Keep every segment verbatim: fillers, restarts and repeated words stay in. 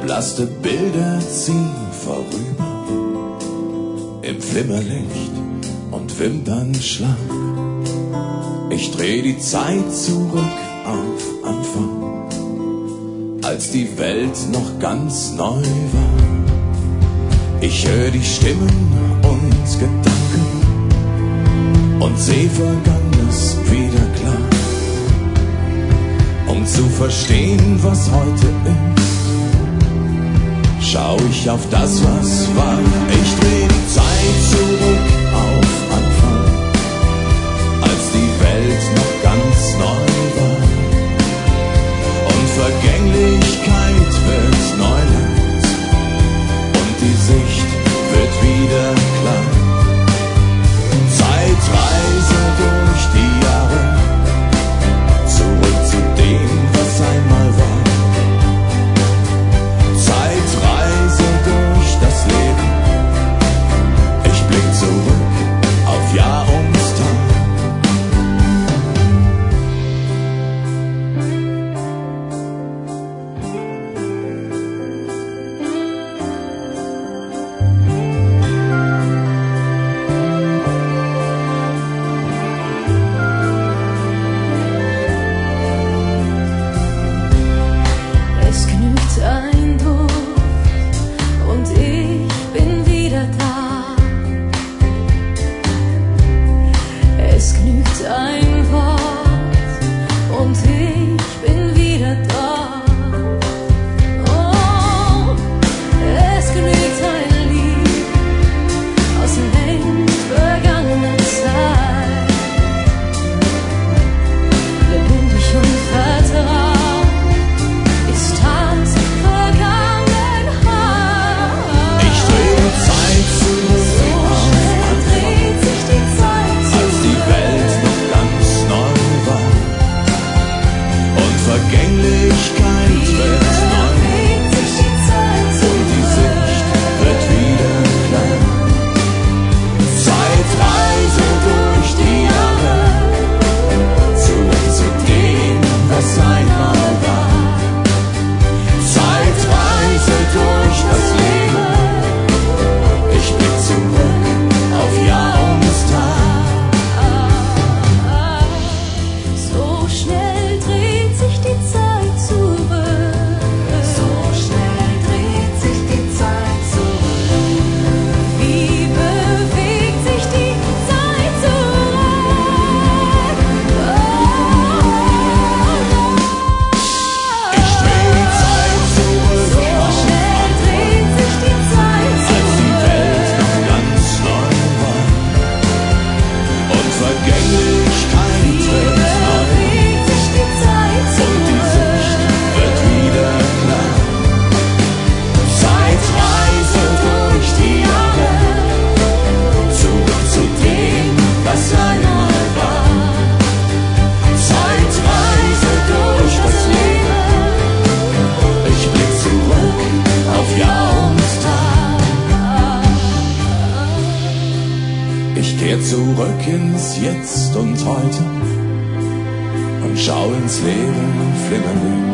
Verblasste Bilder ziehen vorüber im Flimmerlicht und Wimpernschlag. Ich dreh die Zeit zurück auf Anfang, als die Welt noch ganz neu war. Ich höre die Stimmen und Gedanken und seh Vergangenes wieder klar. Um zu verstehen, was heute ist, schau ich auf das, was war. Ich dreh die Zeit zurück auf Anfang, als die Welt noch ganz neu war. Und Vergänglichkeit wird Neuland und die Sicht wird wieder klar. Zeitreise durch die Jahre, zurück zu dem, was einmal war. Zeitreise durch das Leben, ich blick zurück auf Jahr und Tag. Ein Wort und ich bin wieder da. Oh, es genügt ein Lied aus den längst vergangenen Zeit. Lebendig und vertraut ist das Vergangenheit. Ich dreh die Zeit zurück auf Anfang, als die Welt noch ganz neu war. Und Vergänglichkeit wird neu und die Sicht wird wieder klar. Zeitreise durch die Jahre, zurück zu dem, was einmal war. Zeitreise durch das Leben, ich blick zurück auf Jahr und Tag. So schnell dreht sich die Zeit zurück. So schnell dreht sich die Zeit zurück. Wie bewegt sich die Zeit zurück? Ich dreh die Zeit zurück So auf schnell dreht sich die Zeit als die Welt zurück. noch ganz neu war. Und Vergänglichkeit wird neu Bewegt sich die Zeit und die Sicht wird wieder klar. Zeitreise durch die Jahre, zurück zu dem, was einmal war. Zeitreise durch das Leben, ich blick zurück auf Jahr und Tag. Ich kehr zurück ins Jetzt und Heute und schau ins Leben flimmerlich.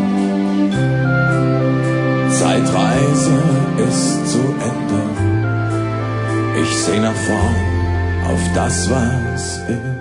Zeitreise ist zu Ende. Ich seh nach vorn auf das, was ist.